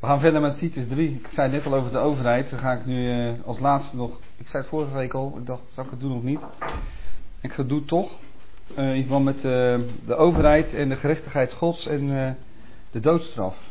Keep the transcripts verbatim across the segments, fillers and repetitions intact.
We gaan verder met Titus drie. Ik zei net al over de overheid. Dan ga ik nu uh, als laatste nog... Ik zei het vorige week al. Ik dacht, zal ik het doen of niet? Ik doe het toch. Uh, in verband met uh, de overheid en de gerechtigheid Gods en uh, de doodstraf.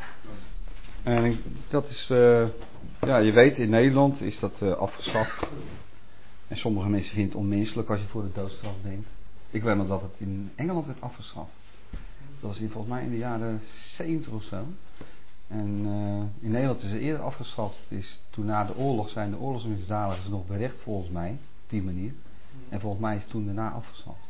En ik, dat is... Uh, ja, je weet, in Nederland is dat uh, afgeschaft. En sommige mensen vinden het onmenselijk als je voor de doodstraf denkt. Ik weet nog dat het in Engeland werd afgeschaft. Dat was in, volgens mij in de jaren zeventig of zo. En uh, in Nederland is het eerder afgeschaft. Het is toen na de oorlog zijn de oorlogsmisdadigers nog berecht volgens mij. Op die manier. En volgens mij is het toen daarna afgeschaft.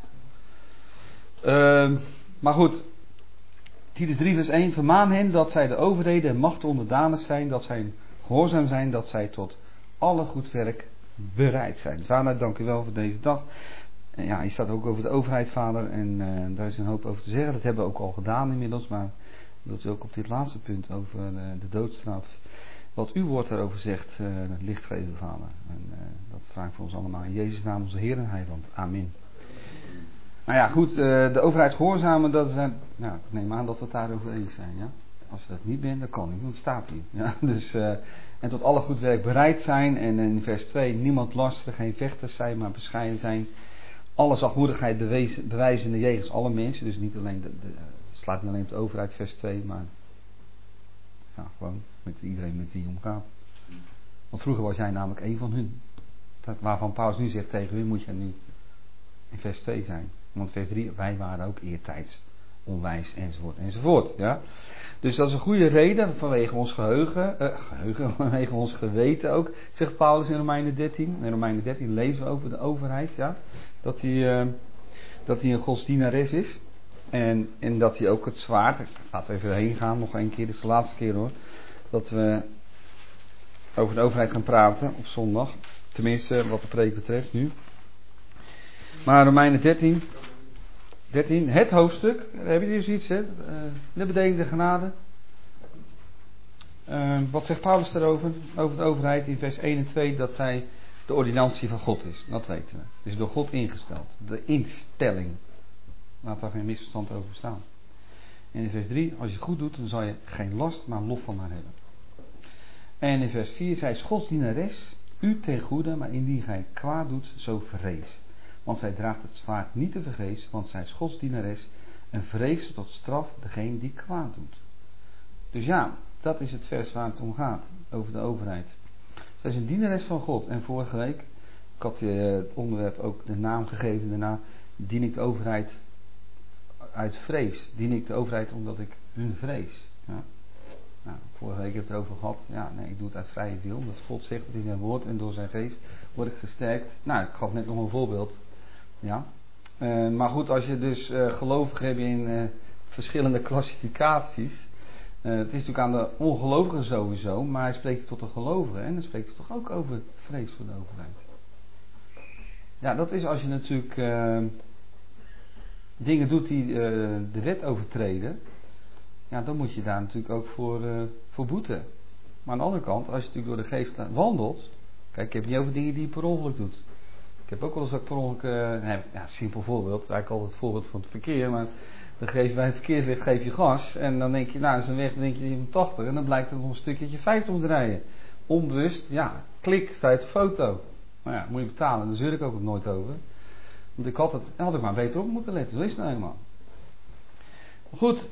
Uh, maar goed. Titus drie vers één. Vermaan hen dat zij de overheden en machten onderdanig zijn. Dat zij gehoorzaam zijn. Dat zij tot alle goed werk bereid zijn. Vader, dank u wel voor deze dag. En ja, je staat ook over de overheid, vader. En uh, daar is een hoop over te zeggen. Dat hebben we ook al gedaan inmiddels. Maar wilt u ook op dit laatste punt over uh, de doodstraf. Wat uw woord daarover zegt, uh, licht geven, vader. En uh, dat vraag ik voor ons allemaal. In Jezus' naam, onze Heer en Heiland. Amen. Nou ja, goed. Uh, de overheid gehoorzamen, dat zijn... Nou, ik neem aan dat we het daarover eens zijn, ja. Als je dat niet bent, dan kan niet, want het staat niet. Ja? Dus, uh, en tot alle goed werk bereid zijn. En in vers twee, niemand lasteren, geen vechters zijn, maar bescheiden zijn. Alle zachtmoedigheid bewezen, bewijzende jegens alle mensen. Dus niet alleen de, de, het slaat niet alleen op de overheid, vers twee, maar ja, gewoon met iedereen met wie je omgaat. Want vroeger was jij namelijk één van hun. Dat, waarvan Paulus nu zegt, tegen hun moet je nu in vers twee zijn. Want vers drie, wij waren ook eertijds onwijs, enzovoort, enzovoort. Ja? Dus dat is een goede reden vanwege ons geheugen, uh, geheugen, vanwege ons geweten ook, zegt Paulus in Romeinen dertien. In Romeinen dertien lezen we over de overheid, ja, dat hij, uh, dat hij een godsdienares is. En, en dat hij ook het zwaard, laten we even heen gaan, nog één keer, dit is de laatste keer hoor, dat we over de overheid gaan praten op zondag. Tenminste, wat de preek betreft nu. Maar Romeinen dertien... dertien, het hoofdstuk, daar heb je hier zoiets, hè? Uh, de bedenkende genade. Uh, wat zegt Paulus daarover? Over de overheid in vers één en twee, dat zij de ordinantie van God is. Dat weten we. Het is door God ingesteld. De instelling. Laat daar geen misverstand over bestaan. En in vers drie, als je het goed doet, dan zal je geen last, maar lof van haar hebben. En in vers vier, zij is Gods dienares, u ten goede, maar indien gij kwaad doet, zo vrees. Want zij draagt het zwaard niet te vergeefs, want zij is Gods dienares en vreest tot straf degene die kwaad doet. Dus ja, dat is het vers waar het om gaat, over de overheid. Zij is een dienares van God. En vorige week, ik had uh, het onderwerp ook de naam gegeven, daarna dien ik de overheid uit vrees. Dien ik de overheid omdat ik hun vrees. Ja. Nou, vorige week heb ik het erover gehad. Ja, nee, ik doe het uit vrije wil, omdat God zegt het in zijn woord en door zijn geest word ik gesterkt. Nou, ik gaf net nog een voorbeeld. Ja. Uh, maar goed, als je dus uh, gelovigen hebt in uh, verschillende klassificaties. Uh, het is natuurlijk aan de ongelovigen sowieso, maar hij spreekt tot de gelovigen. En dan spreekt hij toch ook over vrees voor de overheid. Ja, dat is als je natuurlijk uh, dingen doet die uh, de wet overtreden. Ja, dan moet je daar natuurlijk ook voor, uh, voor boeten. Maar aan de andere kant, als je natuurlijk door de geest wandelt. Kijk, ik heb niet over dingen die je per ongeluk doet. Ik heb ook wel eens dat per ongeluk, uh, nee, ja, simpel voorbeeld, eigenlijk altijd het voorbeeld van het verkeer, maar dan geef je bij het verkeerslicht geef je gas en dan denk je, nou, is een weg, dan denk je, je moet tachtig en dan blijkt het nog een stukje vijftig om te rijden. Onbewust, ja, klik, staat de foto. Nou ja, moet je betalen, daar zeur ik ook nooit over. Want ik had het, had ik maar beter op moeten letten, zo is het nou helemaal. Goed.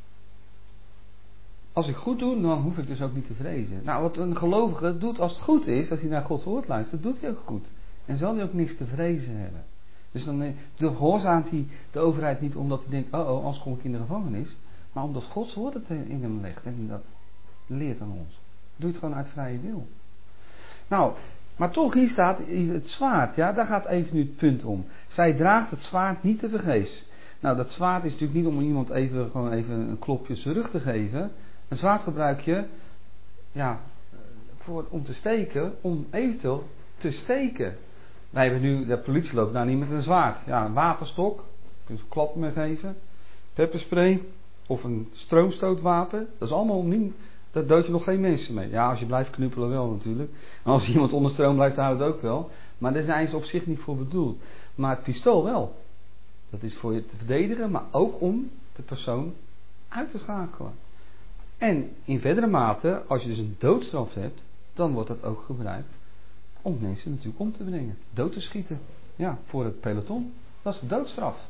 Als ik goed doe, dan hoef ik dus ook niet te vrezen. Nou, wat een gelovige doet als het goed is, als hij naar Gods woord luistert, doet hij ook goed. En zal hij ook niks te vrezen hebben. Dus dan gehoorzaamt hij de overheid niet omdat hij denkt, oh oh, anders kom ik in de gevangenis. Maar omdat Gods woord het in hem legt en dat leert aan ons. Doe het gewoon uit vrije wil. Nou, maar toch hier staat het zwaard, ja, daar gaat even nu het punt om. Zij draagt het zwaard niet te vergeefs. Nou, dat zwaard is natuurlijk niet om iemand even, gewoon even een klopje zijn rug te geven. Een zwaard gebruik je, ja, voor, om te steken, om eventueel te steken. Wij hebben nu, de politie loopt nou niet met een zwaard. Ja, een wapenstok, kun je een klap mee geven. Pepperspray, of een stroomstootwapen. Dat is allemaal niet, daar dood je nog geen mensen mee. Ja, als je blijft knuppelen wel natuurlijk. En als iemand onder stroom blijft, dan houdt het ook wel. Maar daar zijn ze op zich niet voor bedoeld. Maar het pistool wel. Dat is voor je te verdedigen, maar ook om de persoon uit te schakelen. En in verdere mate, als je dus een doodstraf hebt, dan wordt dat ook gebruikt om mensen natuurlijk om te brengen. Dood te schieten. Ja, voor het peloton. Dat is de doodstraf.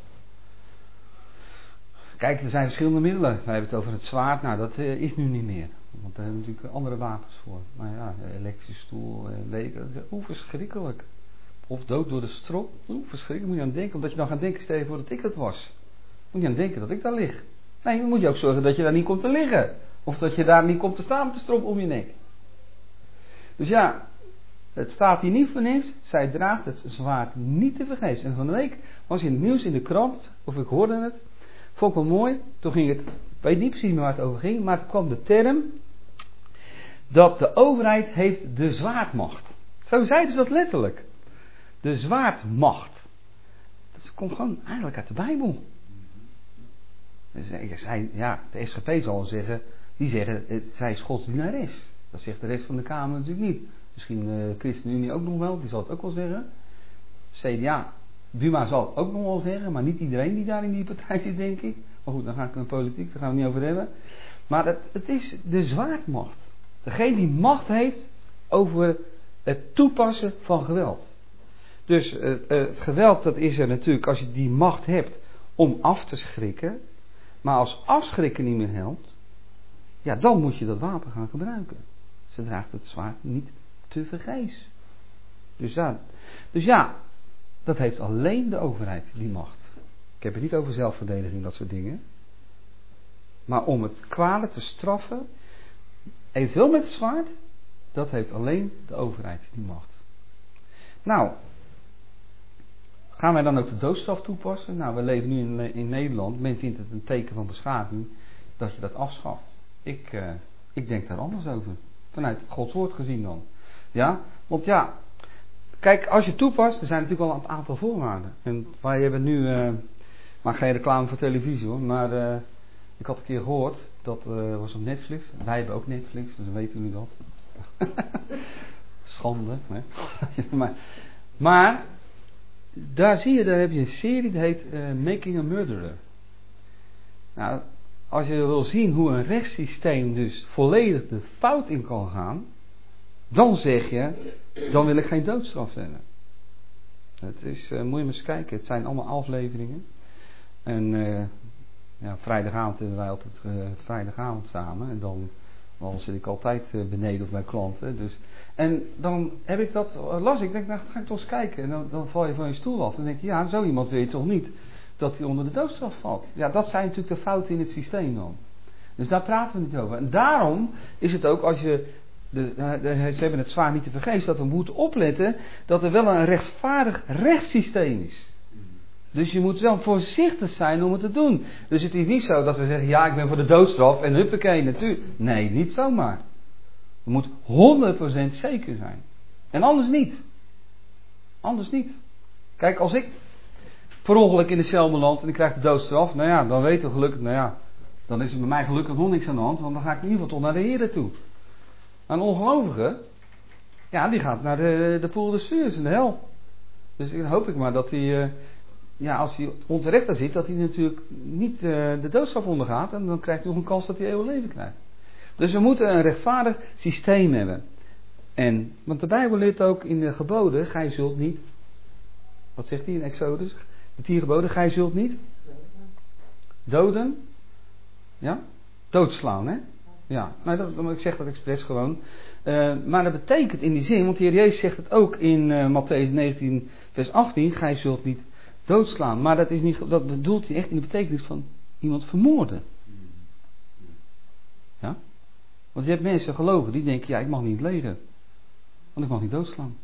Kijk, er zijn verschillende middelen. Wij hebben het over het zwaard. Nou, dat uh, is nu niet meer. Want daar hebben we natuurlijk andere wapens voor. Maar ja, elektrische stoel, weken. Hoe verschrikkelijk. Of dood door de strop. Hoe verschrikkelijk. Moet je aan denken. Omdat je dan gaat denken, stel je voor dat ik het was. Moet je aan denken dat ik daar lig. Nee, dan moet je ook zorgen dat je daar niet komt te liggen. Of dat je daar niet komt te staan met de strop om je nek. Dus ja, het staat hier niet voor niks. Zij draagt het zwaard niet te vergeefs. En van de week was in het nieuws in de krant, of ik hoorde het, vond ik wel mooi. Toen ging het, ik weet niet precies meer waar het over ging, maar het kwam de term dat de overheid heeft de zwaardmacht. Zo zeiden ze dat letterlijk. De zwaardmacht. Dat komt gewoon eigenlijk uit de Bijbel. Zij, ja, de S G P zal zeggen, die zeggen, zij is Gods dienares. Dat zegt de rest van de Kamer natuurlijk niet. Misschien de ChristenUnie ook nog wel, die zal het ook wel zeggen. C D A, Buma zal het ook nog wel zeggen, maar niet iedereen die daar in die partij zit, denk ik. Maar goed, dan ga ik naar de politiek, daar gaan we het niet over hebben. Maar het, het is de zwaardmacht. Degene die macht heeft over het toepassen van geweld. Dus het, het geweld, dat is er natuurlijk als je die macht hebt om af te schrikken. Maar als afschrikken niet meer helpt, ja, dan moet je dat wapen gaan gebruiken. Ze draagt het zwaard niet te vergeefs. Dus ja, dus ja, dat heeft alleen de overheid, die macht. Ik heb het niet over zelfverdediging, dat soort dingen. Maar om het kwade te straffen, eventueel met het zwaard, dat heeft alleen de overheid, die macht. Nou, gaan wij dan ook de doodstraf toepassen? Nou, we leven nu in, in Nederland. Men vindt het een teken van beschaving dat je dat afschaft. Ik, uh, ik denk daar anders over. Vanuit Gods woord gezien dan. Ja, want ja, kijk, als je toepast, er zijn natuurlijk wel een aantal voorwaarden. En wij hebben nu, uh, maar geen reclame voor televisie hoor, maar uh, ik had een keer gehoord, dat uh, was op Netflix. Wij hebben ook Netflix, dus dan weten jullie dat. Schande, hè. maar, maar daar zie je, daar heb je een serie, die heet uh, Making a Murderer. Nou, als je wil zien hoe een rechtssysteem dus volledig de fout in kan gaan, dan zeg je, dan wil ik geen doodstraf hebben. Het is, uh, moet je maar eens kijken, het zijn allemaal afleveringen. En uh, ja, vrijdagavond hebben wij altijd uh, vrijdagavond samen. En dan, dan zit ik altijd uh, beneden of bij klanten. Dus, en dan heb ik dat, uh, las ik, denk, nou ga ik toch eens kijken. En dan, dan val je van je stoel af. Dan denk je, ja, zo iemand wil je toch niet dat hij onder de doodstraf valt. Ja, dat zijn natuurlijk de fouten in het systeem dan. Dus daar praten we niet over. En daarom is het ook, als je, de, de, ze hebben het zwaar niet te vergeefs, dat we moeten opletten dat er wel een rechtvaardig rechtssysteem is. Dus je moet wel voorzichtig zijn om het te doen. Dus het is niet zo dat we zeggen, ja, ik ben voor de doodstraf en huppakee, natuurlijk. Nee, niet zomaar. Je moet honderd procent zeker zijn. En anders niet. Anders niet. Kijk, als ik per ongeluk in de cel beland en ik krijg de doodstraf, nou ja, dan weten we gelukkig, nou ja, dan is er bij mij gelukkig nog niks aan de hand, want dan ga ik in ieder geval toch naar de Heer toe. Maar een ongelovige, ja, die gaat naar de, de poel des vuurs in de hel. Dus dan hoop ik maar dat hij, uh, ja, als hij onterecht daar zit, dat hij natuurlijk niet uh, de doodstraf ondergaat en dan krijgt hij nog een kans dat hij eeuwig leven krijgt. Dus we moeten een rechtvaardig systeem hebben. En, want de Bijbel leert ook in de geboden, gij zult niet, wat zegt hij in Exodus? De tien geboden, gij zult niet doden, ja, doodslaan, hè? Ja, nou, dat, ik zeg dat expres gewoon. Uh, maar dat betekent in die zin, want de Heer Jezus zegt het ook in uh, Matthäus negentien vers achttien, gij zult niet doodslaan. Maar dat, is niet, dat bedoelt hij echt in de betekenis van iemand vermoorden. Ja? Want je hebt mensen gelogen die denken, ja, ik mag niet leren. Want ik mag niet doodslaan.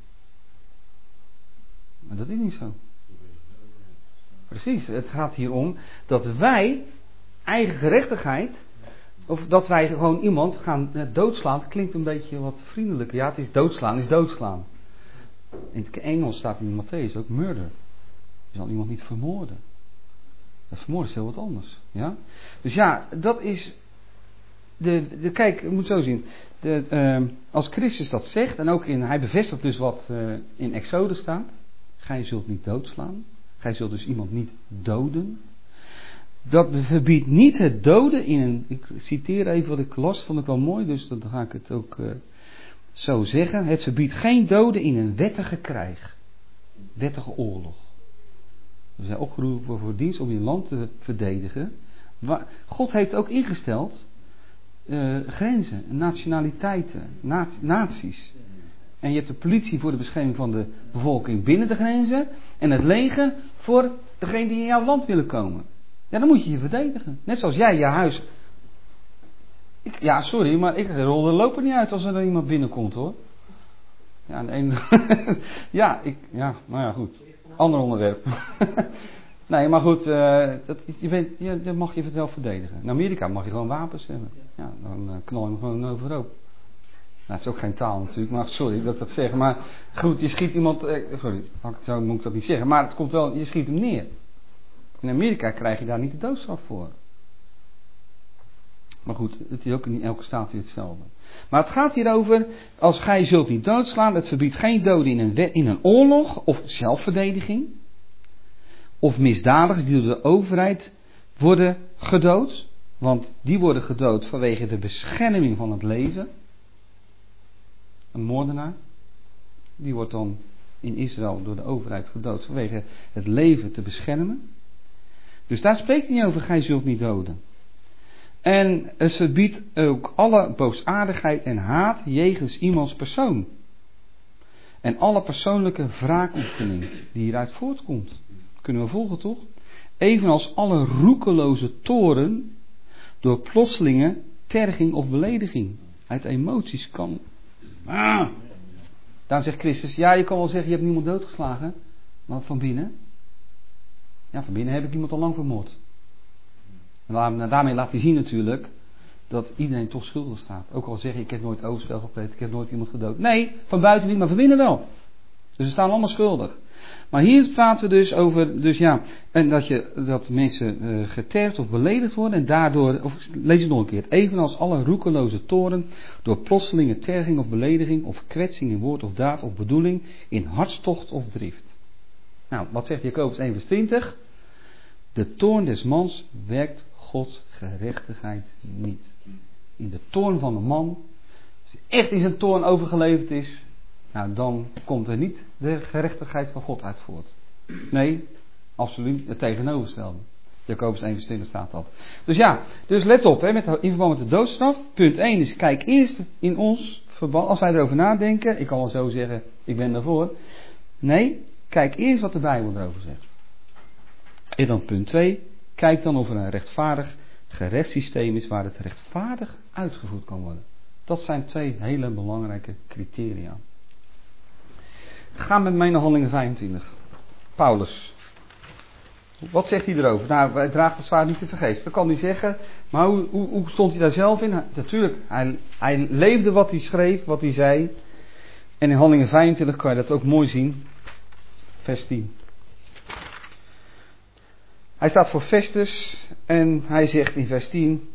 Maar dat is niet zo. Precies, het gaat hier om dat wij eigen gerechtigheid, of dat wij gewoon iemand gaan doodslaan, dat klinkt een beetje wat vriendelijker. Ja, het is doodslaan, is doodslaan. In het Engels staat in Matthäus ook murder. Je zal iemand niet vermoorden. Dat vermoorden is heel wat anders. Ja? Dus ja, dat is de, de kijk, je moet zo zien. De, uh, als Christus dat zegt, en ook in, hij bevestigt dus wat uh, in Exodus staat. Gij zult niet doodslaan. Gij zult dus iemand niet doden. dat verbiedt niet het doden in een... Ik citeer even wat ik las, vond ik wel mooi, dus dan ga ik het ook uh, zo zeggen. Het verbiedt geen doden in een wettige krijg. Wettige oorlog. We zijn opgeroepen voor dienst om je land te verdedigen. God heeft ook ingesteld uh, grenzen, nationaliteiten, na- naties. En je hebt de politie voor de bescherming van de bevolking binnen de grenzen. En het leger voor degene die in jouw land willen komen. Ja, dan moet je je verdedigen. Net zoals jij je huis... Ik, ja, sorry, maar ik rol de loper niet uit als er iemand binnenkomt, hoor. Ja, een... ja, ik... Ja, nou ja, goed. Ander onderwerp. Nee, maar goed, uh, dat, je, bent, je, je mag je zelf verdedigen. In Amerika mag je gewoon wapens hebben. Ja, dan uh, knal je hem gewoon overhoop. Nou, het is ook geen taal natuurlijk, maar sorry dat ik dat zeg. Maar goed, je schiet iemand... Eh, sorry, zo moet ik dat niet zeggen. Maar het komt wel, je schiet hem neer. In Amerika krijg je daar niet de doodstraf voor. Maar goed, het is ook in elke staat weer hetzelfde. Maar het gaat hier over, als gij zult niet doodslaan, het verbiedt geen doden in een, wet, in een oorlog of zelfverdediging. Of misdadigers die door de overheid worden gedood. Want die worden gedood vanwege de bescherming van het leven. Een moordenaar, die wordt dan in Israël door de overheid gedood vanwege het leven te beschermen. Dus daar spreekt hij niet over, gij zult niet doden. En het verbiedt ook alle boosaardigheid en haat jegens iemands persoon. En alle persoonlijke wraakoefening die hieruit voortkomt. Kunnen we volgen, toch? Evenals alle roekeloze toorn door plotselinge terging of belediging. Uit emoties kan... Ah. Daarom zegt Christus, ja, je kan wel zeggen, je hebt niemand doodgeslagen. Maar van binnen? Ja, van binnen heb ik iemand al lang vermoord. En daarmee laat hij zien natuurlijk dat iedereen toch schuldig staat. Ook al zeg je, ik heb nooit overspel gepleegd, ik heb nooit iemand gedood. Nee, van buiten niet, maar van binnen wel. Dus ze staan allemaal schuldig. Maar hier praten we dus over, dus ja, en dat, je, dat mensen uh, getergd of beledigd worden en daardoor, of lees het nog een keer, evenals alle roekeloze toorn door plotselinge terging of belediging of kwetsing in woord of daad of bedoeling in hartstocht of drift. Nou, wat zegt Jacobus één vers twintig? De toorn des mans werkt Gods gerechtigheid niet. In de toorn van een man, als hij echt in zijn toorn overgeleverd is, nou, dan komt er niet de gerechtigheid van God uit voort. Nee, absoluut het tegenovergestelde. Jacobus één vers twintig staat dat. Dus ja, dus let op, hè, met, in verband met de doodstraf. Punt één is, kijk eerst in ons verband, als wij erover nadenken, ik kan wel zo zeggen, ik ben daarvoor. Nee, kijk eerst wat de Bijbel erover zegt. En dan punt twee, kijk dan of er een rechtvaardig gerechtssysteem is waar het rechtvaardig uitgevoerd kan worden. Dat zijn twee hele belangrijke criteria. Ga met mij naar Handelingen vijfentwintig. Paulus. Wat zegt hij erover? Nou, hij draagt het zwaard niet te vergeefs. Dat kan hij zeggen. Maar hoe, hoe, hoe stond hij daar zelf in? Natuurlijk, hij, hij leefde wat hij schreef, wat hij zei. En in Handelingen vijfentwintig kan je dat ook mooi zien. Vers tien. Hij staat voor Festus en hij zegt in vers tien.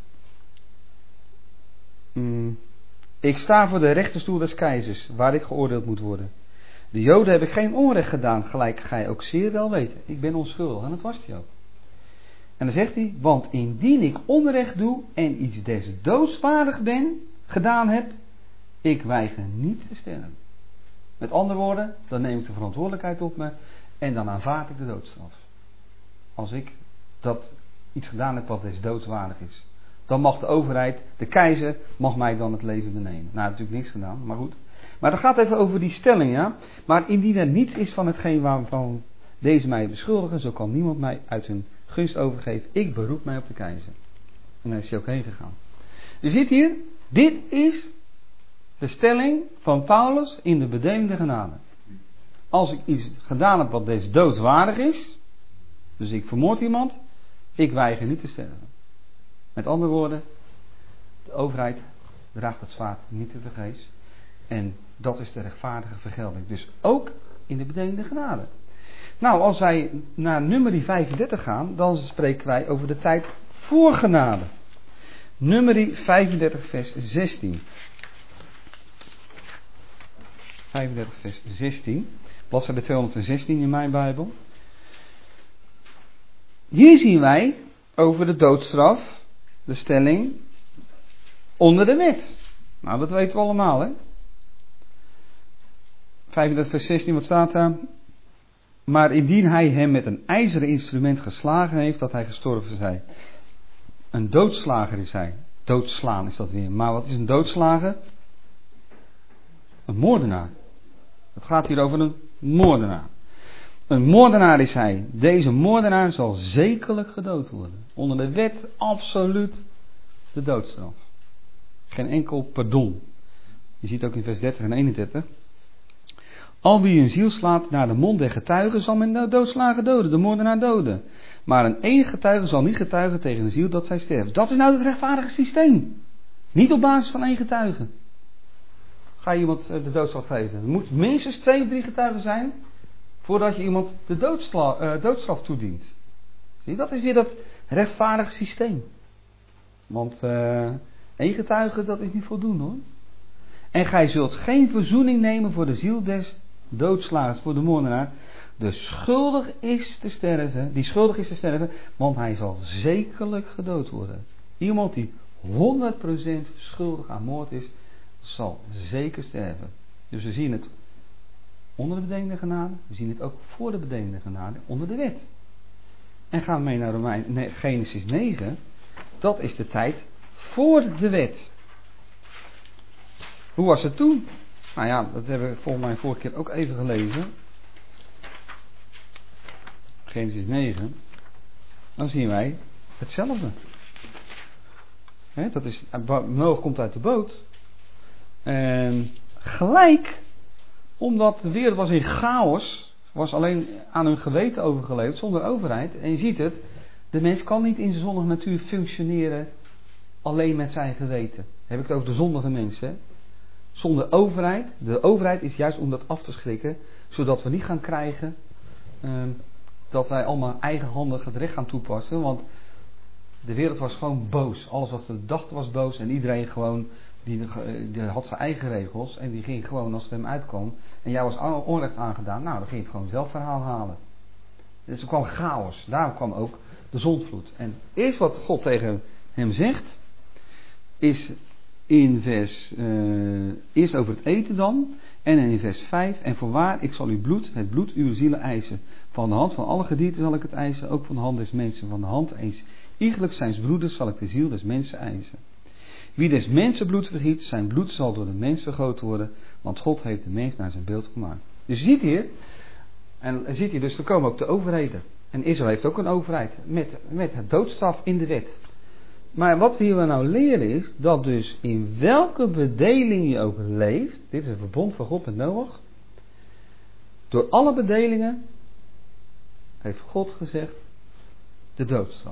Mm, ik sta voor de rechterstoel des keizers, waar ik geoordeeld moet worden. De Joden heb ik geen onrecht gedaan, gelijk gij ook zeer wel weet. Ik ben onschuldig en dat was hij ook. En dan zegt hij, want indien ik onrecht doe en iets des doodswaardig ben, gedaan heb, ik weiger niet te sterven. Met andere woorden, dan neem ik de verantwoordelijkheid op me en dan aanvaard ik de doodstraf. Als ik dat iets gedaan heb wat des doodswaardig is. Dan mag de overheid, de keizer, mag mij dan het leven benemen. Nou, natuurlijk niks gedaan, maar goed. Maar dat gaat even over die stelling, ja. Maar indien er niets is van hetgeen waarvan deze mij beschuldigen, zo kan niemand mij uit hun gunst overgeven. Ik beroep mij op de keizer. En daar is hij ook heen gegaan. Je ziet hier, dit is de stelling van Paulus in de bedeling der genade. Als ik iets gedaan heb wat des doodswaardig is, dus ik vermoord iemand, ik weiger niet te sterven. Met andere woorden, de overheid draagt het zwaard niet te vergeefs. En dat is de rechtvaardige vergelding. Dus ook in de bedeling der genade. Nou, als wij naar nummer vijfendertig gaan, dan spreken wij over de tijd voor genade. Nummer vijfendertig vers zestien. vijfendertig vers zestien. Bladzijde tweehonderdzestien in mijn Bijbel. Hier zien wij over de doodstraf, de stelling, onder de wet. Nou, dat weten we allemaal, hè. vijfendertig vers zestien, wat staat daar? Maar indien hij hem met een ijzeren instrument geslagen heeft, dat hij gestorven zij. Een doodslager is hij. Doodslaan is dat weer. Maar wat is een doodslager? Een moordenaar. Het gaat hier over een moordenaar. Een moordenaar is hij. Deze moordenaar zal zekerlijk gedood worden. Onder de wet absoluut de doodstraf. Geen enkel pardon. Je ziet ook in vers dertig en eenendertig. Al wie een ziel slaat naar de mond der getuigen zal men de doodslagen doden, de moordenaar doden. Maar een enige getuige zal niet getuigen tegen een ziel dat zij sterft. Dat is nou het rechtvaardige systeem. Niet op basis van één getuige. Ga je iemand de doodstraf geven? Er moet minstens twee of drie getuigen zijn voordat je iemand de doodsla, uh, doodstraf toedient. Zie je, dat is weer dat rechtvaardige systeem. Want uh, één getuige, dat is niet voldoende hoor. En gij zult geen verzoening nemen voor de ziel des doodslagers, voor de moordenaar. De schuldig is te sterven, die schuldig is te sterven, want hij zal zekerlijk gedood worden. Iemand die honderd procent schuldig aan moord is, zal zeker sterven. Dus we zien het onder de bedenkende genade, we zien het ook voor de bedenkende genade, onder de wet. En gaan we mee naar Romein, nee, Genesis negen, dat is de tijd voor de wet. Hoe was het toen? Nou ja, dat hebben we volgens mij vorige keer ook even gelezen. Genesis negen. Dan zien wij hetzelfde. He, dat is, Noach komt uit de boot. En gelijk, omdat de wereld was in chaos, was alleen aan hun geweten overgeleverd, zonder overheid. En je ziet het, de mens kan niet in zijn zondige natuur functioneren alleen met zijn geweten. Dan heb ik het over de zondige mensen, hè? Zonder overheid. De overheid is juist om dat af te schrikken. Zodat we niet gaan krijgen um, dat wij allemaal eigenhandig het recht gaan toepassen. Want de wereld was gewoon boos. Alles wat ze dachten was boos. En iedereen gewoon, die, die had zijn eigen regels. En die ging gewoon als het hem uitkwam. En jou was onrecht aangedaan. Nou, dan ging je het gewoon zelf verhaal halen. Dus er kwam chaos. Daarom kwam ook de zondvloed. En eerst wat God tegen hem zegt, is in vers, uh, eerst over het eten dan, en in vers vijf, en voorwaar, ik zal uw bloed, het bloed uw zielen eisen. Van de hand van alle gedierte zal ik het eisen, ook van de hand des mensen. Van de hand eens iegelijk zijns broeders zal ik de ziel des mensen eisen. Wie des mensen bloed vergiet, zijn bloed zal door de mens vergoten worden, want God heeft de mens naar zijn beeld gemaakt. Dus je ziet hier, en ziet hier, dus er komen ook de overheden. En Israël heeft ook een overheid, met, met het doodstraf in de wet. Maar wat we hier nou leren is, dat dus in welke bedeling je ook leeft, dit is een verbond van God met Noach, door alle bedelingen heeft God gezegd de doodstraf.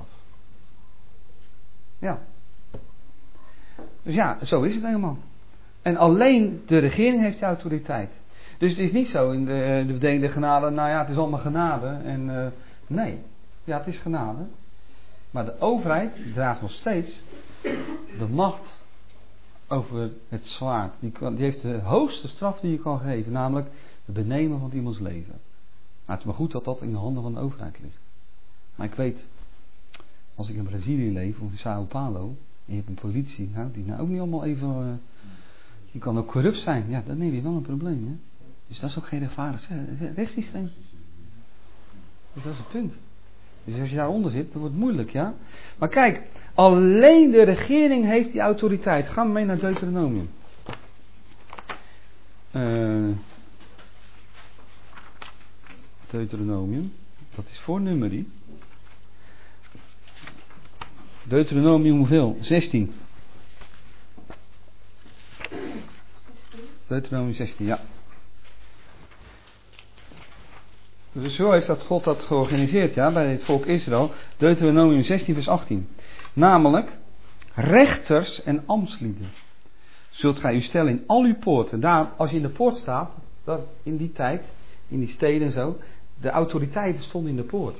Ja. Dus ja, zo is het helemaal. En alleen de regering heeft de autoriteit. Dus het is niet zo in de, de bedelende genade, nou ja, het is allemaal genade. En uh, nee, ja, het is genade. Maar de overheid draagt nog steeds de macht over het zwaard. Die, kan, die heeft de hoogste straf die je kan geven, namelijk het benemen van iemands leven. Maar het is maar goed dat dat in de handen van de overheid ligt. Maar ik weet, als ik in Brazilië leef, of in Sao Paulo, en je hebt een politie, nou, die nou ook niet allemaal even, uh, die kan ook corrupt zijn. Ja, dan heb je wel een probleem. Hè? Dus dat is ook geen rechtvaardig rechtssysteem. Dus dat is het punt. Dus als je daaronder zit, dan wordt het moeilijk, ja. Maar kijk, alleen de regering heeft die autoriteit. Gaan we mee naar Deuteronomium. Uh, Deuteronomium, dat is voor nummerie. Deuteronomium hoeveel? zestien. Deuteronomium zestien, ja. Dus zo heeft dat God dat georganiseerd, ja, bij het volk Israël. Deuteronomium zestien vers achttien. Namelijk, rechters en ambtslieden zult gij u stellen in al uw poorten. Daar, als je in de poort staat, dat in die tijd, in die steden en zo, de autoriteiten stonden in de poort.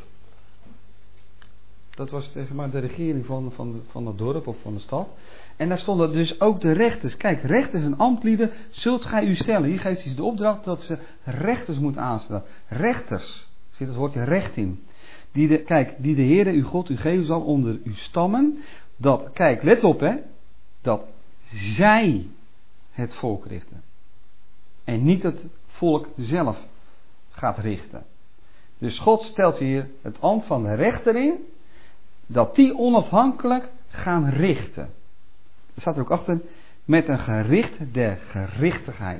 Dat was zeg maar de regering van, van, van het dorp of van de stad. En daar stonden dus ook de rechters. Kijk, rechters en ambtlieden zult gij u stellen. Hier geeft hij de opdracht dat ze rechters moeten aanstellen. Rechters, zit het woordje recht in. Die de, kijk, die de Heere uw God u geven zal onder uw stammen. Dat, kijk, let op hè. Dat zij het volk richten. En niet het volk zelf gaat richten. Dus God stelt hier het ambt van de rechter in. Dat die onafhankelijk gaan richten. Er staat er ook achter. Met een gericht der gerichtigheid.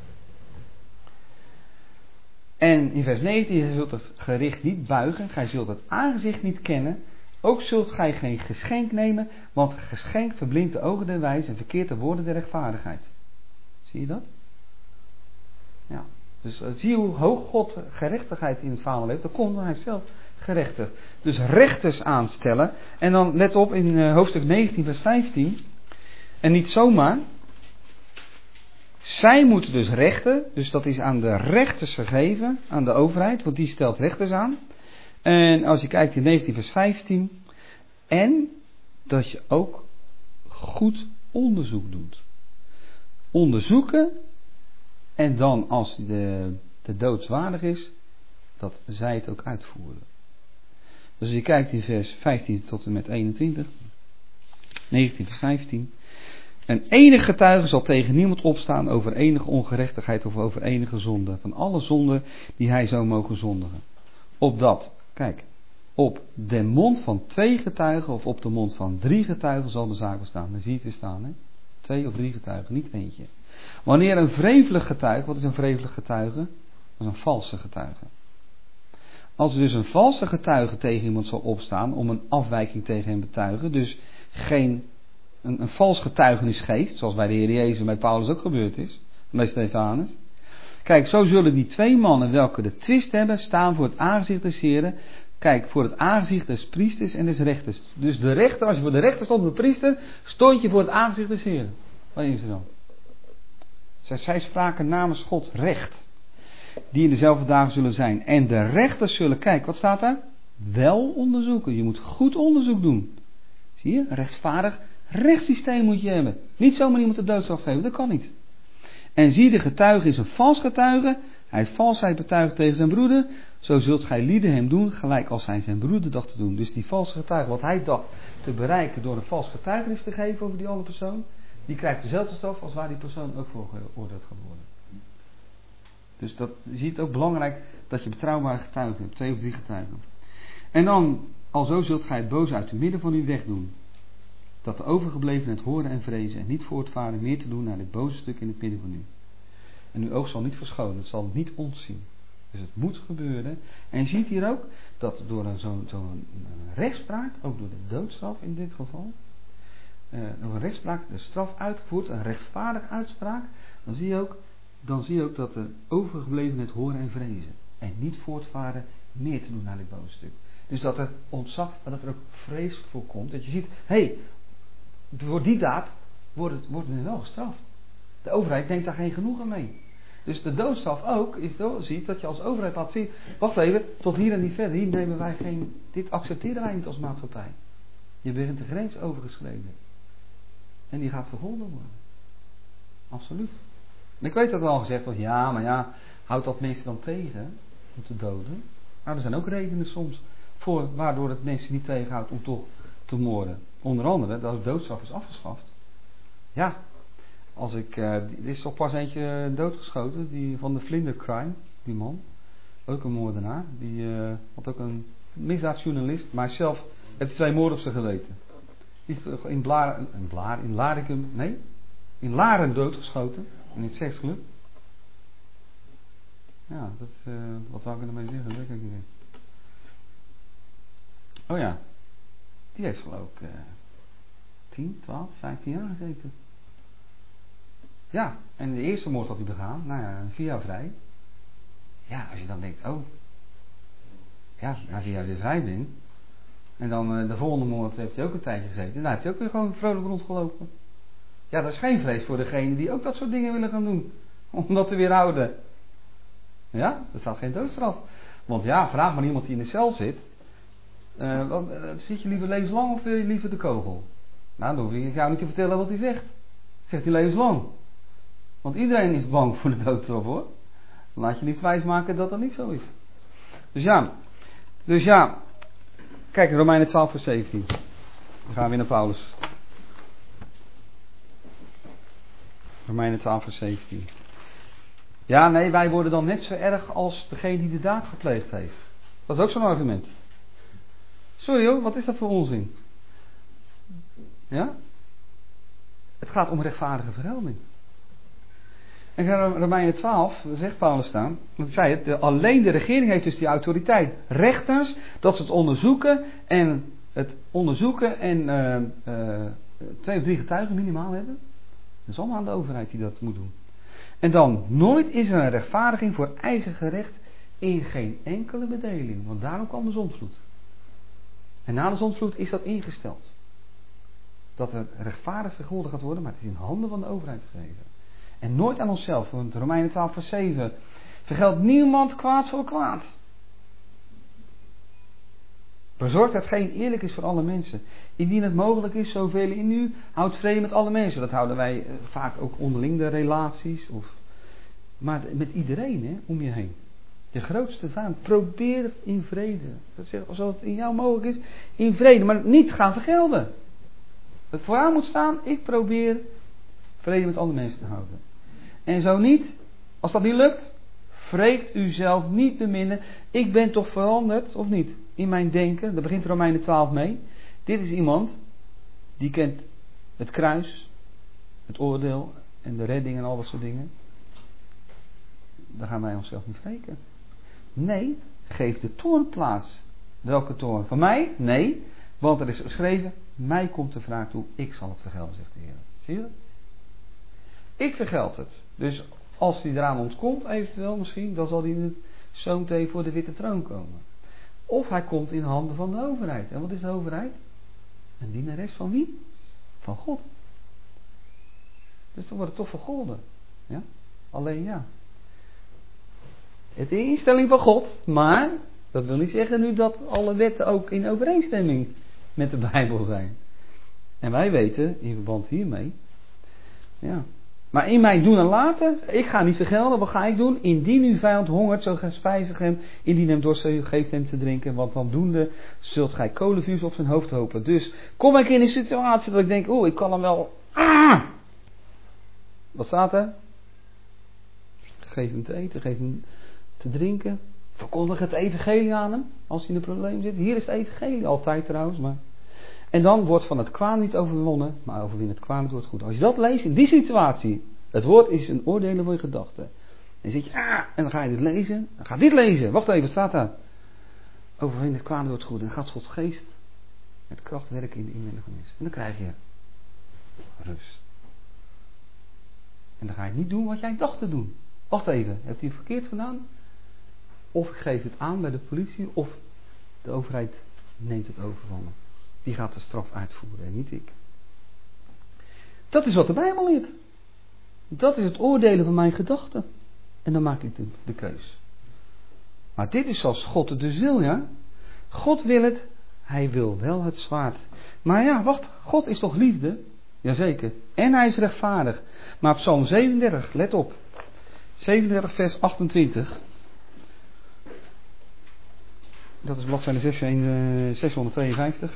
En in vers negentien, je zult het gericht niet buigen, gij zult het aangezicht niet kennen, ook zult gij geen geschenk nemen, want geschenk verblindt de ogen der wijs en verkeert de woorden der rechtvaardigheid. Zie je dat? Ja. Dus zie je hoe hoog God gerechtigheid in het vaandel heeft, dan komt hij zelf gerechtig. Dus rechters aanstellen, en dan let op in uh, hoofdstuk negentien vers vijftien, en niet zomaar. Zij moeten dus rechten, dus dat is aan de rechters gegeven, aan de overheid, want die stelt rechters aan. En als je kijkt in negentien vers vijftien, en dat je ook goed onderzoek doet. Onderzoeken, en dan als de, de doodswaardig is, dat zij het ook uitvoeren. Dus als je kijkt in vers vijftien tot en met eenentwintig, negentien vers vijftien. En enig getuige zal tegen niemand opstaan over enige ongerechtigheid of over enige zonde. Van alle zonden die hij zou mogen zondigen. Opdat, kijk, op de mond van twee getuigen of op de mond van drie getuigen zal de zaak bestaan. Dan zie je het weer staan, hè? Twee of drie getuigen, niet eentje. Wanneer een wrevelig getuige, wat is een wrevelig getuige? Dat is een valse getuige. Als er dus een valse getuige tegen iemand zal opstaan om een afwijking tegen hem betuigen, dus geen Een, een vals getuigenis geeft, zoals bij de Heer Jezus en bij Paulus ook gebeurd is, bij Stefanus. Kijk, zo zullen die twee mannen, welke de twist hebben, staan voor het aangezicht des Heren. Kijk, voor het aangezicht des priesters en des rechters. Dus de rechter, als je voor de rechter stond, de priester, stond je voor het aangezicht des Heren. Wat is er dan? Zij, zij spraken namens God recht, die in dezelfde dagen zullen zijn. En de rechters zullen, kijk, wat staat daar? Wel onderzoeken. Je moet goed onderzoek doen. Zie je? Rechtvaardig rechtssysteem moet je hebben. Niet zomaar iemand de doodstraf geven, dat kan niet. En zie, de getuige is een vals getuige. Hij heeft valsheid betuigd tegen zijn broeder. Zo zult gij lieden hem doen, gelijk als hij zijn broeder dacht te doen. Dus die valse getuige, wat hij dacht te bereiken door een vals getuigenis te geven over die andere persoon, die krijgt dezelfde straf als waar die persoon ook voor geoordeeld gaat worden. Dus dat, je ziet het ook belangrijk dat je betrouwbare getuigen hebt, twee of drie getuigen. En dan, alzo zult gij het boze uit het midden van u wegdoen. Dat de overgeblevenen het horen en vrezen en niet voortvaren meer te doen naar dit boze stuk in het midden van u. En uw oog zal niet verschonen, het zal niet ontzien. Dus het moet gebeuren. En je ziet hier ook dat door zo'n zo, zo rechtspraak, ook door de doodstraf in dit geval, uh, door een rechtspraak de straf uitgevoerd, een rechtvaardige uitspraak, dan zie je ook, dan zie je ook dat de overgeblevenen het horen en vrezen. En niet voortvaren meer te doen naar dit boze stuk. Dus dat er ontzag, maar dat er ook vrees voor komt. Dat je ziet, hé, hey, voor die daad wordt, het, wordt men wel gestraft. De overheid neemt daar geen genoegen mee. Dus de doodstraf ook, is zo, ziet dat je als overheid laat zien, wacht even, tot hier en niet verder, hier nemen wij geen, dit accepteren wij niet als maatschappij. Je bent de grens overgeschreden. En die gaat vergolden worden. Absoluut. En ik weet dat er al gezegd wordt, ja, maar ja, houdt dat mensen dan tegen om te doden? Nou, er zijn ook redenen soms voor waardoor het mensen niet tegenhoudt om toch te moorden. Onder andere dat de doodstraf is afgeschaft. Ja, als ik, uh, er is toch pas eentje doodgeschoten, die van de Vlinder Crime, die man. Ook een moordenaar, die uh, had ook een misdaadjournalist, maar zelf heeft twee moorden op zijn geweten. Die is in Blaar, in Blaar, in Laricum, nee, in Laren doodgeschoten, in het seksclub. Ja, dat, uh, wat wou ik ermee zeggen, dat weet ik niet meer. Oh ja, die heeft geloof ik uh, tien, twaalf, vijftien jaar gezeten. Ja, en de eerste moord had hij begaan, nou ja, vier jaar vrij. Ja, als je dan denkt, oh, ja, na vier jaar weer vrij bent. En dan uh, de volgende moord heeft hij ook een tijdje gezeten. En daar heeft hij ook weer gewoon vrolijk rondgelopen. Ja, dat is geen vrees voor degene die ook dat soort dingen willen gaan doen. Om dat te weerhouden. Ja, er staat geen doodstraf. Want ja, vraag maar iemand die in de cel zit. Uh, wat, uh, zit je liever levenslang of wil je liever de kogel? Nou, dan hoef ik jou niet te vertellen wat hij zegt. Zegt hij levenslang. Want iedereen is bang voor de doodstraf, hoor. Dan laat je niet wijsmaken dat dat niet zo is. Dus ja, dus ja, Kijk, Romeinen twaalf vers zeventien. Dan gaan we weer naar Paulus. Romeinen twaalf vers zeventien. Ja, nee, wij worden dan net zo erg als degene die de daad gepleegd heeft. Dat is ook zo'n argument. Sorry hoor, wat is dat voor onzin? Ja? Het gaat om rechtvaardige vergelding. En in Romeinen twaalf, daar zegt Paulus staan, want ik zei het, de, alleen de regering heeft dus die autoriteit. Rechters, dat ze het onderzoeken en het onderzoeken en uh, uh, twee of drie getuigen minimaal hebben. Dat is allemaal aan de overheid die dat moet doen. En dan, nooit is er een rechtvaardiging voor eigen gerecht in geen enkele bedeling. Want daarom kwam de zondvloed. En na de zondvloed is dat ingesteld. Dat er rechtvaardig vergolden gaat worden, maar het is in handen van de overheid gegeven. En nooit aan onszelf, want Romeinen twaalf vers zeven. Vergeldt niemand kwaad voor kwaad. Bezorgt hetgeen eerlijk is voor alle mensen. Indien het mogelijk is, zoveel in u, houdt vrede met alle mensen. Dat houden wij uh, vaak ook onderling de relaties. Of, maar met iedereen hè, om je heen. De grootste vijand. Probeer in vrede. Dat zegt, als het in jou mogelijk is, in vrede. Maar niet gaan vergelden. Het vooraan moet staan, ik probeer vrede met alle mensen te houden. En zo niet, als dat niet lukt, wreekt u zelf niet beminnen. Ik ben toch veranderd, of niet? In mijn denken, daar begint Romeinen twaalf mee. Dit is iemand die kent het kruis, het oordeel en de redding en al dat soort dingen. Dan gaan wij onszelf niet wreken. Nee, geef de toorn plaats. Welke toorn? Van mij? Nee, want er is geschreven, mij komt de vraag toe, ik zal het vergelden, zegt de Heer. Zie je dat? Ik vergeld het. Dus als hij eraan ontkomt, eventueel misschien, dan zal hij zo meteen voor de witte troon komen. Of hij komt in handen van de overheid. En wat is de overheid? Een dienares van wie? Van God. Dus dan wordt het toch vergolden. Ja? Alleen ja. Het is een instelling van God, maar dat wil niet zeggen nu dat alle wetten ook in overeenstemming met de Bijbel zijn. En wij weten, in verband hiermee, ja. Maar in mijn doen en laten, ik ga niet vergelden, wat ga ik doen? Indien uw vijand hongert, zo spijzig hem, indien hem dorst, geeft hem te drinken, want dan doende zult gij kolenvuurs op zijn hoofd hopen. Dus kom ik in een situatie dat ik denk, oeh, ik kan hem wel, ah! Wat staat er? Geef hem te eten, geef hem te drinken, verkondig het evangelie aan hem, als hij in een probleem zit. Hier is het evangelie, altijd trouwens, maar... En dan wordt van het kwaad niet overwonnen, maar overwin het kwaad door het goed. Als je dat leest in die situatie, het woord is een oordelen voor je gedachten. En dan zit je, ah, en dan ga je dit lezen, dan ga je dit lezen. Wacht even, wat staat daar? Overwin het kwaad door het goed. En dan gaat Gods geest met kracht werken in de inwendige mensen. En dan krijg je rust. En dan ga je niet doen wat jij dacht te doen. Wacht even, hebt hij het verkeerd gedaan? Of ik geef het aan bij de politie, of de overheid neemt het over van me. Die gaat de straf uitvoeren en niet ik. Dat is wat de Bijbel leert. Dat is het oordelen van mijn gedachten. En dan maak ik de, de keus. Maar dit is zoals God het dus wil, ja. God wil het. Hij wil wel het zwaard. Maar ja, wacht. God is toch liefde? Jazeker. En hij is rechtvaardig. Maar Psalm zevenendertig, let op. zevenendertig vers achtentwintig. Dat is bladzijde zeshonderdtweeënvijftig.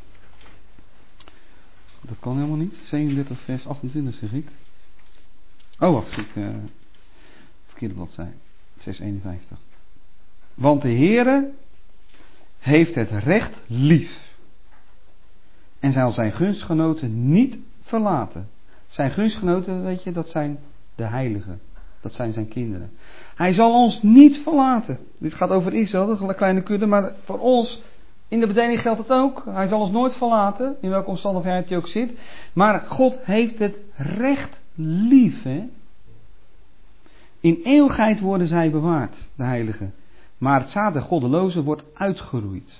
Dat kan helemaal niet. zevenendertig vers achtentwintig zeg ik. Oh, wacht. Ik, uh, verkeerde bladzijde. zeshonderdeenenvijftig. Want de Heere heeft het recht lief. En zal zijn gunstgenoten niet verlaten. Zijn gunstgenoten, weet je, dat zijn de heiligen. Dat zijn zijn kinderen. Hij zal ons niet verlaten. Dit gaat over Israël, een kleine kudde, maar voor ons... In de bedeling geldt het ook. Hij zal ons nooit verlaten. In welke omstandigheid hij ook zit. Maar God heeft het recht lief. Hè? In eeuwigheid worden zij bewaard. De heiligen. Maar het zaad der goddelozen wordt uitgeroeid.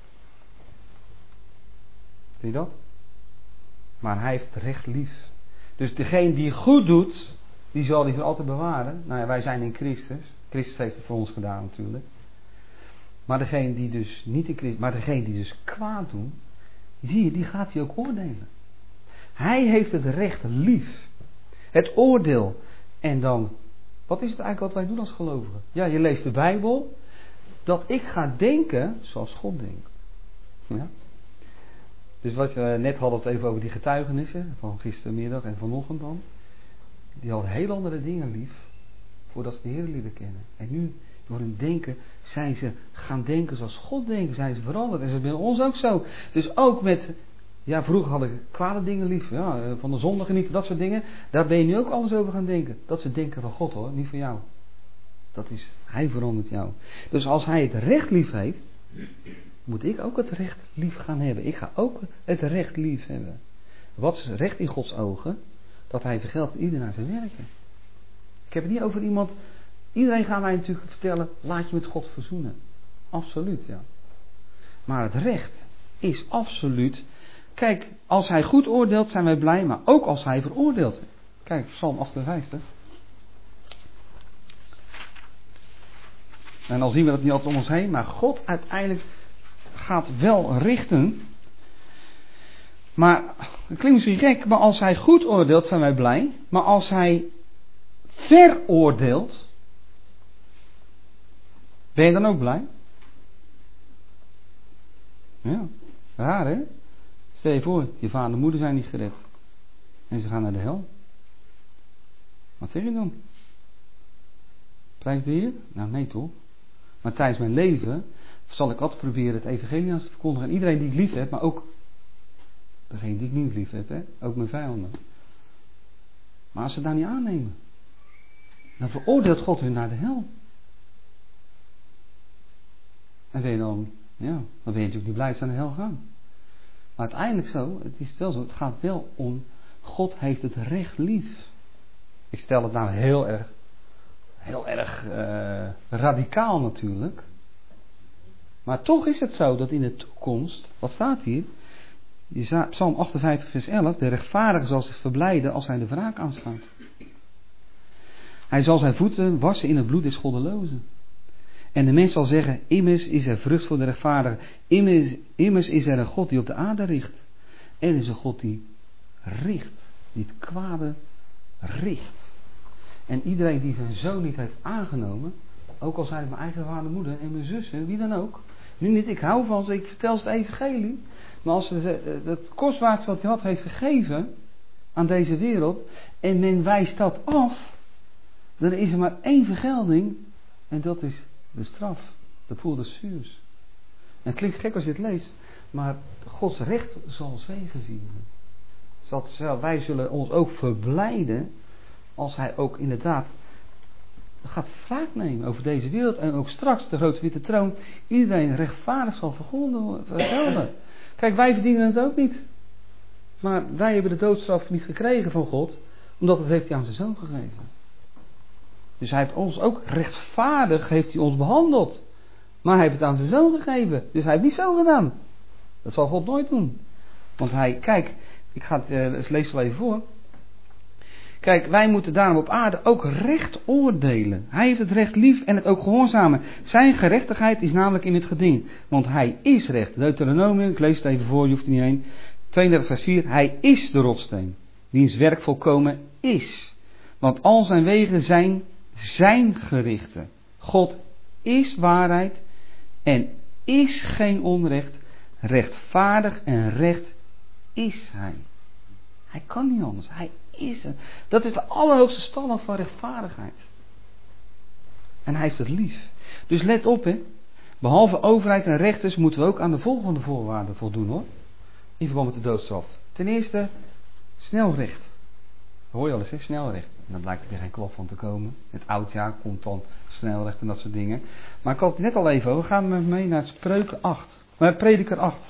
Zie je dat? Maar hij heeft het recht lief. Dus degene die goed doet. Die zal hij voor altijd bewaren. Nou ja, wij zijn in Christus. Christus heeft het voor ons gedaan natuurlijk. Maar degene die dus niet in Christus, maar degene die dus kwaad doen, zie je, die gaat hij ook oordelen. Hij heeft het recht lief. Het oordeel. En dan, wat is het eigenlijk wat wij doen als gelovigen? Ja, je leest de Bijbel, dat ik ga denken zoals God denkt. Ja? Dus wat we net hadden het even over die getuigenissen van gistermiddag en vanochtend dan. Die hadden heel andere dingen lief voordat ze de Heer leren kennen. En nu door hun denken zijn ze gaan denken zoals God denkt, zijn ze veranderd. En dat is bij ons ook zo. Dus ook met, ja vroeger had ik kwade dingen lief, ja, van de zonde genieten, dat soort dingen. Daar ben je nu ook alles over gaan denken. Dat ze denken van God hoor, niet van jou. Dat is, hij verandert jou. Dus als hij het recht lief heeft, moet ik ook het recht lief gaan hebben. Ik ga ook het recht lief hebben. Wat is recht in Gods ogen? Dat hij vergeldt ieder naar zijn werken. Ik heb het niet over iemand. Iedereen gaat mij natuurlijk vertellen, laat je met God verzoenen. Absoluut, ja. Maar het recht is absoluut. Kijk, als hij goed oordeelt zijn wij blij, maar ook als hij veroordeelt. Kijk, Psalm achtenvijftig. En dan zien we dat niet altijd om ons heen, maar God uiteindelijk gaat wel richten. Maar, dat klinkt misschien gek, maar als hij goed oordeelt zijn wij blij. Maar als hij veroordeelt, ben je dan ook blij? Ja, raar hè? Stel je voor, je vader en moeder zijn niet gered. En ze gaan naar de hel. Wat zeg je dan? Prijs de Heer? Nou nee toch? Maar tijdens mijn leven zal ik altijd proberen het evangelie aan te verkondigen. En iedereen die ik lief heb, maar ook degene die ik niet lief heb, hè? Ook mijn vijanden. Maar als ze het daar niet aannemen, dan veroordeelt God hun naar de hel. En ben je dan, ja, dan ben je natuurlijk niet blij dat ze naar de hel gaan. Maar uiteindelijk zo, het is wel zo, het gaat wel om, God heeft het recht lief. Ik stel het nou heel erg, heel erg uh, radicaal natuurlijk. Maar toch is het zo dat in de toekomst, wat staat hier? Psalm achtenvijftig vers elf, de rechtvaardige zal zich verblijden als hij de wraak aanschouwt. Hij zal zijn voeten wassen in het bloed des goddelozen. En de mens zal zeggen, immers is er vrucht voor de rechtvaardige. Immers, immers is er een God die op de aarde richt. Er is een God die richt. Die het kwade richt. En iedereen die zijn zoon niet heeft aangenomen, ook al zijn het mijn eigen vader en moeder en mijn zussen, wie dan ook. Nu niet, ik hou van ze, ik vertel ze het evangelie. Maar als ze het kostbaarste wat hij had heeft gegeven aan deze wereld, en men wijst dat af, dan is er maar één vergelding, en dat is de straf, de poel des vuurs. En het klinkt gek als je het leest, maar Gods recht zal zegevieren. Wij zullen ons ook verblijden als hij ook inderdaad gaat wraak nemen over deze wereld en ook straks de grote witte troon iedereen rechtvaardig zal vergelden. Kijk, wij verdienen het ook niet. Maar wij hebben de doodstraf niet gekregen van God, omdat het heeft hij aan zijn zoon gegeven. Dus hij heeft ons ook rechtvaardig heeft hij ons behandeld. Maar hij heeft het aan zijn zoon gegeven. Dus hij heeft niet zo gedaan. Dat zal God nooit doen. Want hij, kijk, ik ga het, uh, lees het wel even voor. Kijk, wij moeten daarom op aarde ook recht oordelen. Hij heeft het recht lief en het ook gehoorzamen. Zijn gerechtigheid is namelijk in het geding. Want hij is recht. Deuteronomium, ik lees het even voor, je hoeft er niet heen. tweeëndertig vers vier. Hij is de rotsteen. Wiens werk volkomen is. Want al zijn wegen zijn zijn gerichten. God is waarheid en is geen onrecht. Rechtvaardig en recht is hij. Hij kan niet anders. Hij is er. Dat is de allerhoogste standaard van rechtvaardigheid. En hij heeft het lief. Dus let op, hè. Behalve overheid en rechters moeten we ook aan de volgende voorwaarden voldoen, hoor. In verband met de doodstraf. Ten eerste, snelrecht. Hoor je al eens, hè? Snelrecht. En dan blijkt er weer geen klop van te komen. Het oudjaar komt dan snelrecht en dat soort dingen. Maar ik had het net al even over. We gaan mee naar Spreuken acht. Maar Prediker acht.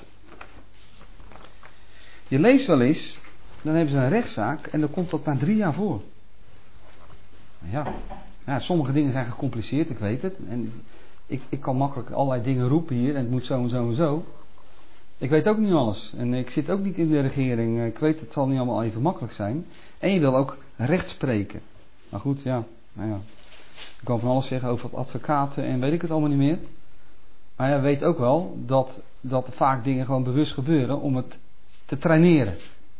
Je leest wel eens, dan hebben ze een rechtszaak en dan komt dat na drie jaar voor. Ja, ja sommige dingen zijn gecompliceerd, ik weet het. En ik, ik kan makkelijk allerlei dingen roepen hier en het moet zo en zo en zo. Ik weet ook niet alles. En ik zit ook niet in de regering. Ik weet, het zal niet allemaal even makkelijk zijn. En je wil ook recht spreken. Maar goed, ja. Nou ja. Ik kan van alles zeggen over advocaten en weet ik het allemaal niet meer. Maar je weet ook wel dat, dat vaak dingen gewoon bewust gebeuren om het te traineren.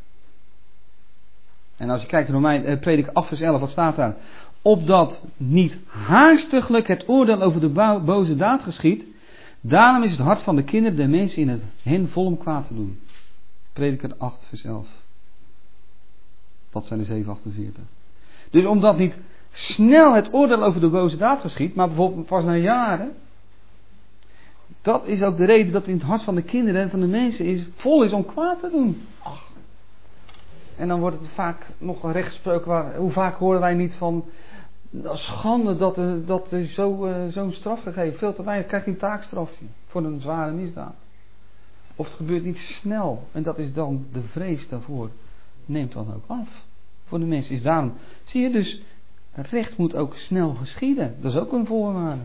En als je kijkt naar Romein, eh, Prediker acht vers elf, wat staat daar? Opdat niet haastiglijk het oordeel over de bo- boze daad geschiet, Daarom is het hart van de kinderen der mensen in het hen volom kwaad te doen. Prediker acht vers elf. Wat zijn de zeven achtenveertig. Dus omdat niet snel het oordeel over de boze daad geschiet, maar bijvoorbeeld pas na jaren. Dat is ook de reden dat in het hart van de kinderen en van de mensen is, vol is om kwaad te doen. Ach. En dan wordt het vaak nog recht gesproken. Waar, hoe vaak horen wij niet van schande dat er, dat er zo, uh, zo'n straf gegeven. Veel te weinig. Krijgt hij een taakstrafje voor een zware misdaad. Of het gebeurt niet snel. En dat is dan de vrees daarvoor. Neemt dan ook af. Voor de mensen is daarom. Zie je dus. Recht moet ook snel geschieden. Dat is ook een voorwaarde.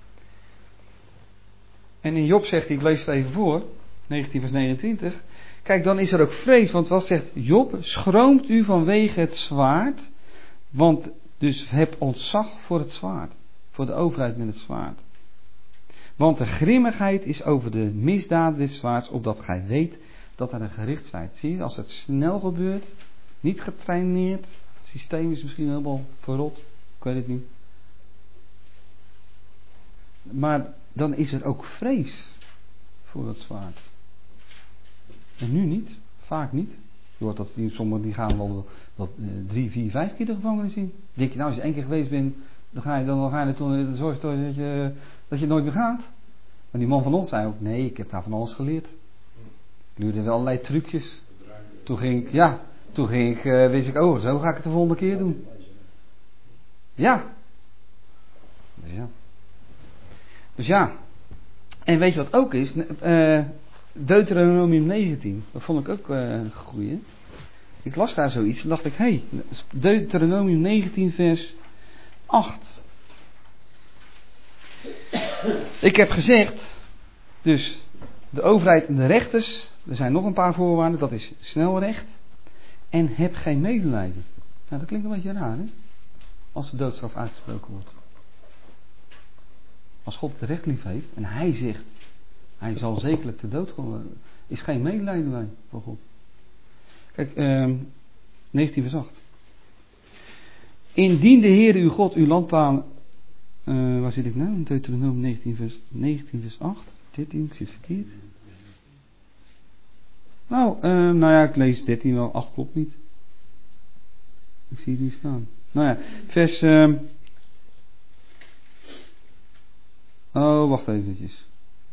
En in Job zegt hij, ik lees het even voor. negentien vers negenentwintig. Kijk, dan is er ook vrees. Want wat zegt Job? Schroomt u vanwege het zwaard. Want dus heb ontzag voor het zwaard. Voor de overheid met het zwaard. Want de grimmigheid is over de misdaad des zwaards. Opdat gij weet dat er een gericht zijt. Zie je, als het snel gebeurt. Niet getraineerd. Het systeem is misschien helemaal verrot. Ik weet het niet. Maar dan is er ook vrees voor het zwaard. En nu niet. Vaak niet. Je hoort dat die, sommigen die gaan wel wat, eh, drie, vier, vijf keer de gevangenis in. Denk je nou, als je één keer geweest bent, dan ga je, dan ga je ertoe zorgen dat je, dat je nooit meer gaat. Maar die man van ons zei ook, nee, ik heb daar van alles geleerd. Ik leerde wel allerlei trucjes. Toen ging ik, ja, toen ging ik, uh, wist ik, oh, zo ga ik het de volgende keer doen. Ja. Dus ja. Dus ja. En weet je wat ook is? Uh, Deuteronomium negentien. Dat vond ik ook uh, een goeie. Ik las daar zoiets en dacht ik, hé, hey, Deuteronomium negentien vers acht. Ik heb gezegd, dus de overheid en de rechters, er zijn nog een paar voorwaarden, dat is snel recht. En heb geen medelijden. Nou, dat klinkt een beetje raar, hè? Als de doodstraf uitgesproken wordt. Als God het recht lief heeft en hij zegt, hij zal zekerlijk te dood komen, is geen medelijden bij voor God. Kijk, uh, negentien vers acht. Indien de Heere uw God uw landbaan, uh, waar zit ik nou? Deuteronomium negentien vers, negentien vers acht, dertien, ik zit verkeerd. Nou, uh, nou ja, ik lees dertien wel, acht klopt niet. Ik zie het niet staan. Nou ja, vers... Uh, oh, wacht eventjes.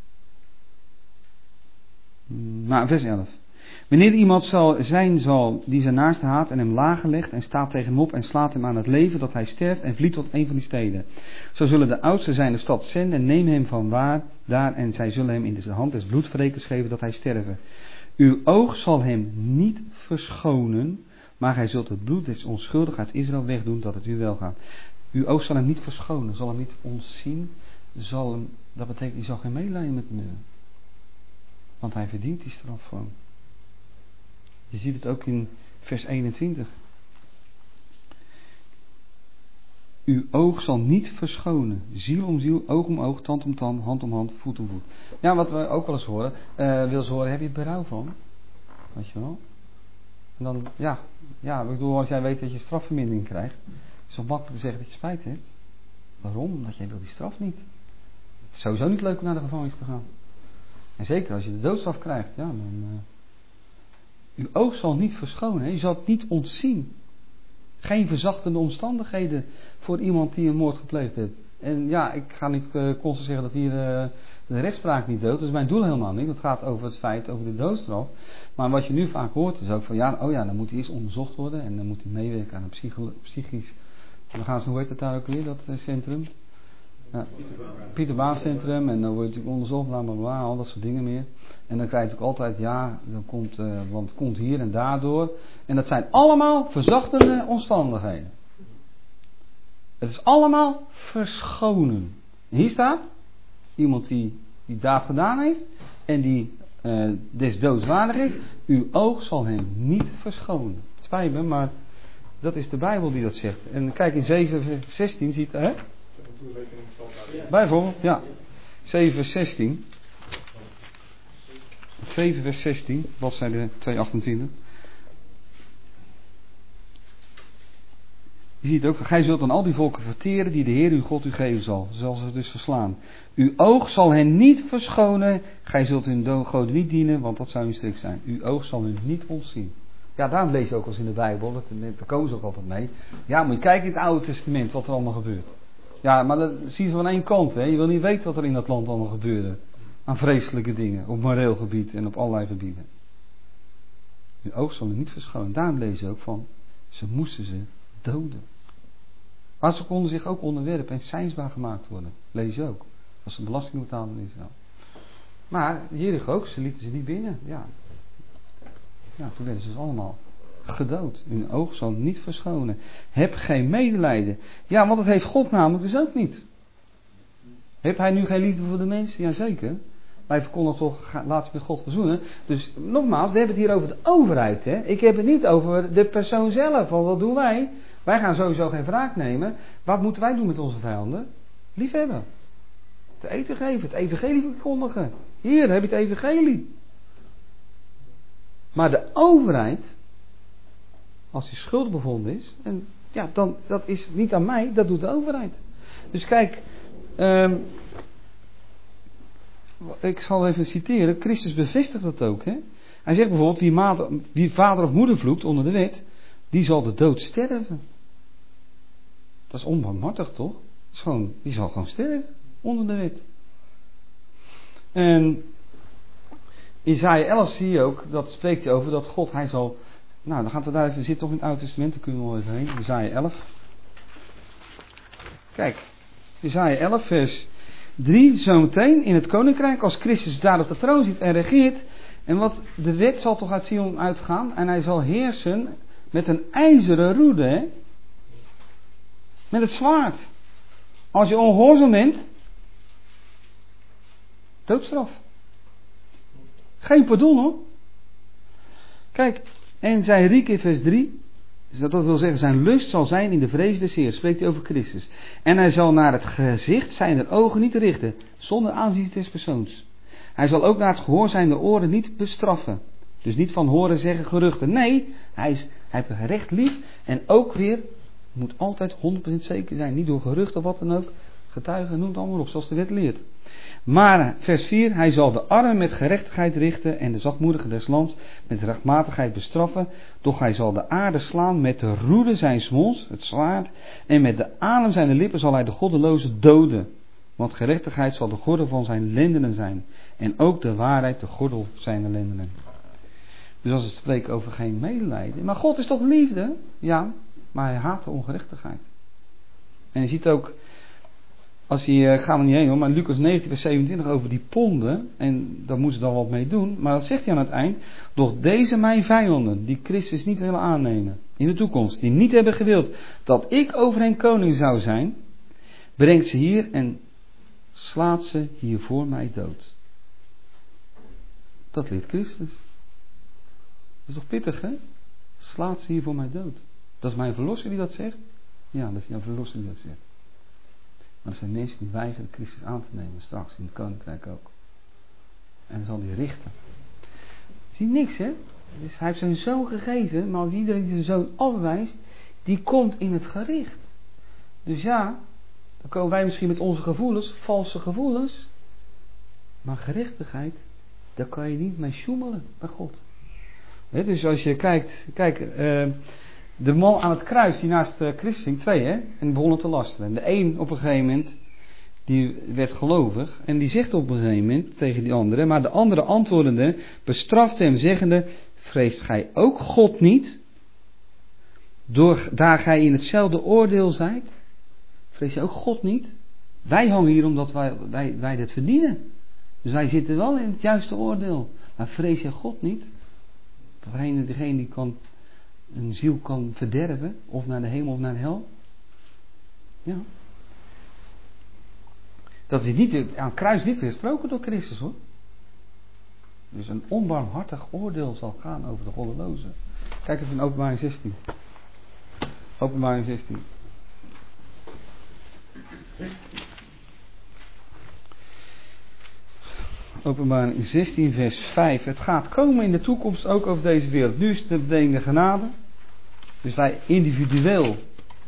Nou, vers elf. Wanneer iemand zal zijn zal die zijn naaste haat en hem lager legt en staat tegen hem op en slaat hem aan het leven dat hij sterft en vliet tot een van die steden. Zo zullen de oudsten zijn de stad zenden en nemen hem van waar daar en zij zullen hem in de hand des bloedvrekers geven dat hij sterven. Uw oog zal hem niet verschonen, maar gij zult het bloed des onschuldigen uit Israël wegdoen dat het u wel gaat. Uw oog zal hem niet verschonen, zal hem niet ontzien, zal hem, dat betekent, je zal geen medelijden met hem hebben. Want hij verdient die straf gewoon. Je ziet het ook in vers eenentwintig. Uw oog zal niet verschonen. Ziel om ziel, oog om oog, tand om tand, hand om hand, voet om voet. Ja, wat we ook wel eens horen. Uh, wil ze horen, heb je er berouw van? Weet je wel? En dan, ja, ja, ik bedoel, als jij weet dat je strafvermindering krijgt, is het makkelijk te zeggen dat je spijt hebt. Waarom? Omdat jij wil die straf niet. Het is sowieso niet leuk om naar de gevangenis te gaan. En zeker als je de doodstraf krijgt, ja, dan... Uh, uw oog zal niet verschonen, hè? Je zal het niet ontzien. Geen verzachtende omstandigheden voor iemand die een moord gepleegd heeft. En ja, ik ga niet uh, constant zeggen dat hier uh, de rechtspraak niet doodt. Dat is mijn doel helemaal niet. Het gaat over het feit, over de doodstraf. Maar wat je nu vaak hoort is ook van, ja, oh ja, dan moet hij eerst onderzocht worden. En dan moet hij meewerken aan een psycho- psychisch... Dan gaan ze, hoe heet het daar ook weer, dat uh, centrum? Ja, Pieter Baan Centrum. En dan wordt hij onderzocht, bla bla bla, al dat soort dingen meer. En dan krijg je ook altijd, ja, dan komt, uh, want het komt hier en daardoor. En dat zijn allemaal verzachtende omstandigheden. Het is allemaal verschonen. En hier staat, iemand die die daad gedaan heeft en die uh, des doods waardig is, uw oog zal hem niet verschonen. Het spijt me, maar dat is de Bijbel die dat zegt. En kijk in zeven vers zestien, ziet hè? Bijvoorbeeld, ja. zeven vers zestien. zeven vers zestien, bladzijde tweehonderdachtentwintig. Je ziet ook, gij zult dan al die volken verteren die de Heer uw God u geven zal. Zal ze dus verslaan. Uw oog zal hen niet verschonen. Gij zult hun goden niet dienen, want dat zou een stuk zijn. Uw oog zal hun niet ontzien. Ja, daarom lees je ook wel eens in de Bijbel, dat, daar komen ze ook altijd mee. Ja, moet je kijken in het Oude Testament wat er allemaal gebeurt. Ja, maar dat zie je van één kant. Hè. Je wil niet weten wat er in dat land allemaal gebeurde. Aan vreselijke dingen, op moreel gebied en op allerlei gebieden. Uw oog zal hun niet verschonen. Daarom lees je ook van, ze moesten ze doden. Maar ze konden zich ook onderwerpen en seinsbaar gemaakt worden. Lees je ook. Als ze belasting betaalden in Israël. Maar Jericho ook, ze lieten ze niet binnen. Ja. Ja, toen werden ze dus allemaal gedood. Hun oog zal niet verschonen. Heb geen medelijden. Ja, want dat heeft God namelijk dus ook niet. Heeft hij nu geen liefde voor de mensen? Jazeker. Wij verkondigen toch, laat je met God verzoenen. Dus nogmaals, we hebben het hier over de overheid. Hè? Ik heb het niet over de persoon zelf. Want wat doen wij? Wij gaan sowieso geen wraak nemen. Wat moeten wij doen met onze vijanden? Liefhebben. Te eten geven. Het evangelie verkondigen. Hier heb je het evangelie. Maar de overheid, als die schuldig bevonden is, en ja, dan dat is niet aan mij, dat doet de overheid. Dus kijk, um, ik zal even citeren, Christus bevestigt dat ook. Hè? Hij zegt bijvoorbeeld, wie, maat, wie vader of moeder vloekt onder de wet, die zal de dood sterven. Dat is onbarmhartig toch? Dat is gewoon, die zal gewoon sterven onder de wet. En Jesaja elf zie je ook, dat spreekt hij over dat God, hij zal... Nou, dan gaan we daar even zitten, toch in het Oude Testament, daar kunnen we wel even heen. Jesaja elf. Kijk, Jesaja elf vers drie, zometeen in het koninkrijk, als Christus daar op de troon zit en regeert. En wat de wet zal toch uit Sion uitgaan, en hij zal heersen met een ijzeren roede, hè? Met het zwaard. Als je ongehoorzaam bent, doodstraf. Geen pardon hoor. Kijk, en zij riek in vers drie. Dat wil zeggen, zijn lust zal zijn in de vrees des Heers. Spreekt hij over Christus. En hij zal naar het gezicht zijner ogen niet richten. Zonder aanzien des persoons. Hij zal ook naar het gehoor zijner oren niet bestraffen. Dus niet van horen zeggen geruchten. Nee, hij, is, hij heeft recht lief. En ook weer, moet altijd honderd procent zeker zijn. Niet door geruchten of wat dan ook. Getuigen, noem het allemaal op, zoals de wet leert. Maar, vers vier, hij zal de armen met gerechtigheid richten en de zachtmoedigen des lands met rechtmatigheid bestraffen. Doch hij zal de aarde slaan met de roede zijns monds, het zwaard, en met de adem zijner lippen zal hij de goddeloze doden. Want gerechtigheid zal de gordel van zijn lendenen zijn. En ook de waarheid de gordel zijner lendenen. Dus als het spreekt over geen medelijden. Maar God is toch liefde? Ja, maar hij haat de ongerechtigheid. En je ziet ook, als je, gaan we niet heen hoor, maar Lucas negentien vers zevenentwintig over die ponden, en daar moeten ze dan wat mee doen, maar dat zegt hij aan het eind, doch deze mijn vijanden, die Christus niet willen aannemen, in de toekomst, die niet hebben gewild, dat ik over hen koning zou zijn, brengt ze hier en slaat ze hier voor mij dood. Dat leert Christus. Dat is toch pittig, hè? Slaat ze hier voor mij dood. Dat is mijn verlosser die dat zegt? Ja, dat is jouw verlosser die dat zegt. Maar er zijn mensen die weigeren Christus aan te nemen, straks in het koninkrijk ook. En dan zal hij richten. Zie je niks, hè? Dus hij heeft zijn zoon gegeven, maar iedereen die zijn zoon afwijst, die komt in het gericht. Dus ja, dan komen wij misschien met onze gevoelens, valse gevoelens. Maar gerechtigheid, daar kan je niet mee sjoemelen bij God. He, dus als je kijkt, kijk, uh, de man aan het kruis die naast uh, Christus hing, twee hè, en begonnen te lasteren. En de een op een gegeven moment, die werd gelovig en die zegt op een gegeven moment tegen die andere, maar de andere antwoordende bestrafte hem zeggende, vreest gij ook God niet, door, daar gij in hetzelfde oordeel zijt? Vrees je ook God niet? Wij hangen hier omdat wij, wij, wij dit verdienen. Dus wij zitten wel in het juiste oordeel. Maar vrees je God niet? Degene, degene die kan, een ziel kan verderven, of naar de hemel of naar de hel. Ja. Dat is niet, aan het kruis niet weersproken door Christus hoor. Dus een onbarmhartig oordeel zal gaan over de goddelozen. Kijk even in Openbaring zestien. Openbaring zestien. Openbaring zestien vers vijf. Het gaat komen in de toekomst ook over deze wereld. Nu is het de genade. Dus wij individueel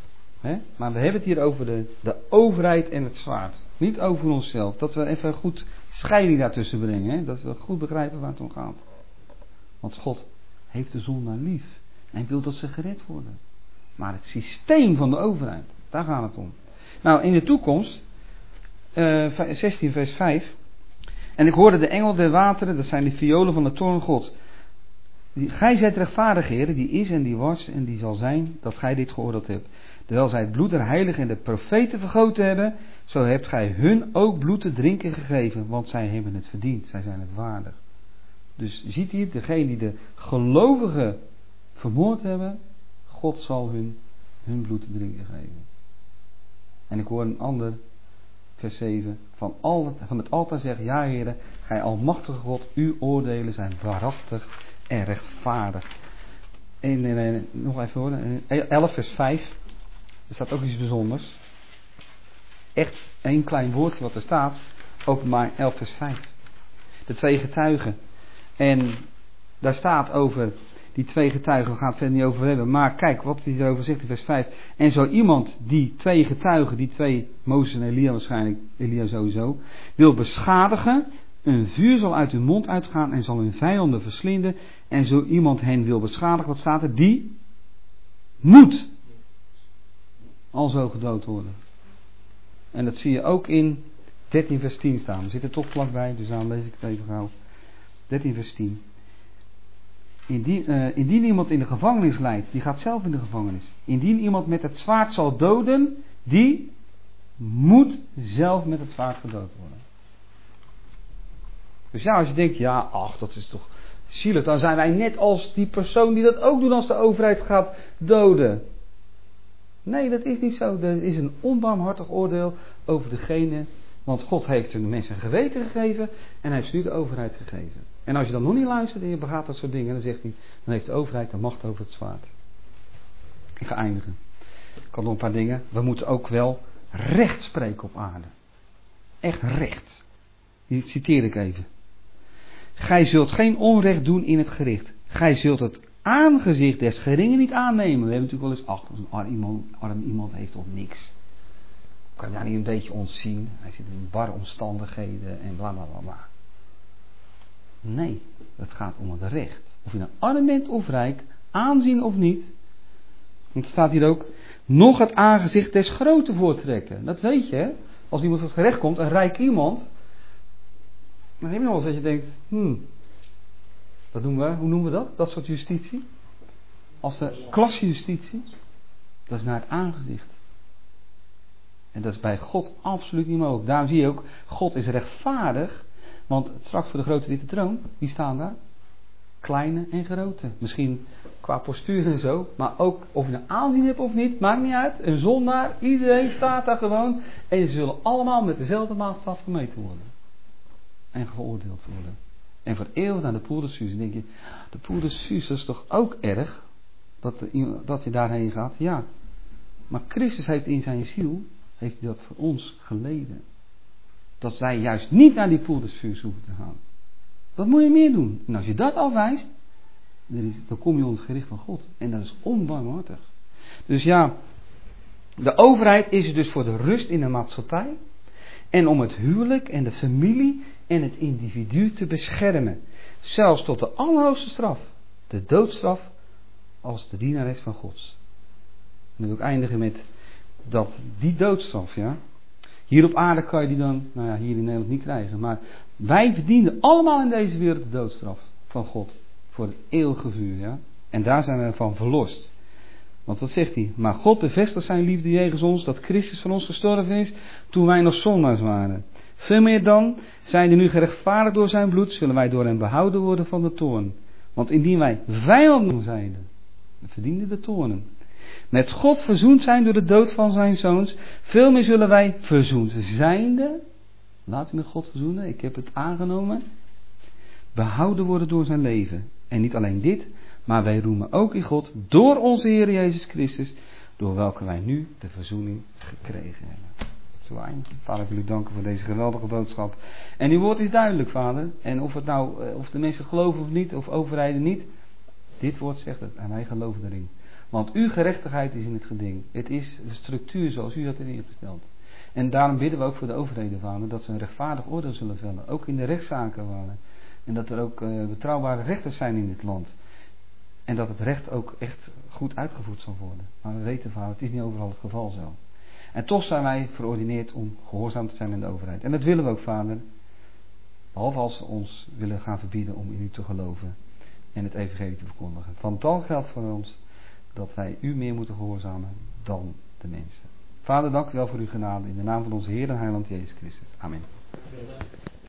Hè? Maar we hebben het hier over de, de overheid en het zwaard. Niet over onszelf. Dat we even goed scheiding daartussen brengen. Hè? Dat we goed begrijpen waar het om gaat. Want God heeft de zondaar lief. En wil dat ze gered worden. Maar het systeem van de overheid, daar gaat het om. Nou, in de toekomst, uh, zestien vers vijf. En ik hoorde de engel der wateren, dat zijn de violen van de toorn God. Die, gij zijt rechtvaardig, Heer, die is en die was en die zal zijn, dat gij dit geoordeeld hebt. Terwijl zij het bloed der heiligen en de profeten vergoten hebben, zo hebt gij hun ook bloed te drinken gegeven, want zij hebben het verdiend, zij zijn het waardig. Dus ziet hier, degene die de gelovigen vermoord hebben, God zal hun, hun bloed te drinken geven. En ik hoor een ander, vers zeven, van, al, van het altaar zeggen, ja Heere, gij almachtige God, uw oordelen zijn waarachtig en rechtvaardig. En, en, en nog even horen, elf vers vijf, er staat ook iets bijzonders. Echt één klein woordje wat er staat, Openbaring elf vers vijf. De twee getuigen. En daar staat over die twee getuigen, we gaan het verder niet over hebben, maar kijk wat hij erover zegt in vers vijf. En zo iemand die twee getuigen, die twee, Mozes en Elia waarschijnlijk, Elia sowieso, wil beschadigen, een vuur zal uit hun mond uitgaan en zal hun vijanden verslinden. En zo iemand hen wil beschadigen, wat staat er? Die moet alzo gedood worden. En dat zie je ook in dertien vers tien staan. We zitten toch vlakbij, dus daarom lees ik het even gauw. dertien vers tien. Indien, uh, indien iemand in de gevangenis leidt, die gaat zelf in de gevangenis. Indien iemand met het zwaard zal doden, die moet zelf met het zwaard gedood worden. Dus ja, als je denkt, ja, ach, dat is toch zielig. Dan zijn wij net als die persoon die dat ook doet als de overheid gaat doden. Nee, dat is niet zo. Er is een onbarmhartig oordeel over degene. Want God heeft de mensen een geweten gegeven en hij heeft ze nu de overheid gegeven. En als je dan nog niet luistert en je begaat dat soort dingen, dan zegt hij, dan heeft de overheid de macht over het zwaard. Ik ga eindigen. Ik kan nog een paar dingen. We moeten ook wel recht spreken op aarde. Echt recht. Die citeer ik even. Gij zult geen onrecht doen in het gericht. Gij zult het aangezicht des geringen niet aannemen. We hebben natuurlijk wel eens, ach, een arm iemand, arm iemand heeft toch niks. Kan je daar niet een beetje ontzien? Hij zit in barre omstandigheden en bla bla bla bla. Nee, het gaat om het recht. Of je nou arm bent of rijk, aanzien of niet. Want het staat hier ook, nog het aangezicht des groten voortrekken. Dat weet je, hè? Als iemand tot gerecht komt, een rijk iemand, dan heb je nog eens dat je denkt, hmm, wat doen we? Hoe noemen we dat? Dat soort justitie? Als de klassejustitie, dat is naar het aangezicht. En dat is bij God absoluut niet mogelijk. Daarom zie je ook, God is rechtvaardig. Want straks voor de grote witte troon, wie staan daar? Kleine en grote. Misschien qua postuur en zo. Maar ook of je een aanzien hebt of niet, maakt niet uit. Een zondaar, iedereen staat daar gewoon. En ze zullen allemaal met dezelfde maatstaf gemeten worden. En geoordeeld worden. En voor eeuwig naar de Poel de Suus. Dan denk je, de Poel de Suus, dat is toch ook erg? Dat, dat je daarheen gaat? Ja. Maar Christus heeft in zijn ziel, heeft hij dat voor ons geleden. Dat zij juist niet naar die Poel de Suus hoeven te gaan. Wat moet je meer doen? En als je dat afwijst, dan, is, dan kom je onder het gericht van God. En dat is onbarmhartig. Dus ja, de overheid is er dus voor de rust in de maatschappij. En om het huwelijk en de familie en het individu te beschermen. Zelfs tot de allerhoogste straf. De doodstraf als de dienares van Gods. En dan wil ik eindigen met dat die doodstraf, ja. Hier op aarde kan je die dan, nou ja, hier in Nederland niet krijgen. Maar wij verdienen allemaal in deze wereld de doodstraf van God. Voor het eeuwige vuur, ja. En daar zijn we van verlost. Want wat zegt hij? Maar God bevestigt zijn liefde jegens ons, dat Christus van ons gestorven is, toen wij nog zondaars waren. Veel meer dan, zijnde nu gerechtvaardigd door zijn bloed, zullen wij door hem behouden worden van de toorn. Want indien wij vijanden zijnde, we verdienden de toornen, met God verzoend zijn door de dood van zijn zoons, veel meer zullen wij verzoend zijnde, laat u met God verzoenen, ik heb het aangenomen, behouden worden door zijn leven. En niet alleen dit, maar wij roemen ook in God door onze Heer Jezus Christus, door welke wij nu de verzoening gekregen hebben. Zo eindje. Vader, ik wil u danken voor deze geweldige boodschap. En uw woord is duidelijk, Vader. En of het nou, of de mensen het geloven of niet, of overlijden niet, dit woord zegt het en wij geloven erin. Want uw gerechtigheid is in het geding. Het is de structuur zoals u dat in hebt gesteld. En daarom bidden we ook voor de overheden, Vader, dat ze een rechtvaardig oordeel zullen vellen. Ook in de rechtszaken, Vader. En dat er ook uh, betrouwbare rechters zijn in dit land. En dat het recht ook echt goed uitgevoerd zal worden. Maar we weten, Vader, het is niet overal het geval zo. En toch zijn wij verordineerd om gehoorzaam te zijn in de overheid. En dat willen we ook, Vader. Behalve als ze ons willen gaan verbieden om in u te geloven. En het evangelie te verkondigen. Want dan geldt voor ons dat wij u meer moeten gehoorzamen dan de mensen. Vader, dank u wel voor uw genade. In de naam van onze Heer en Heiland Jezus Christus. Amen.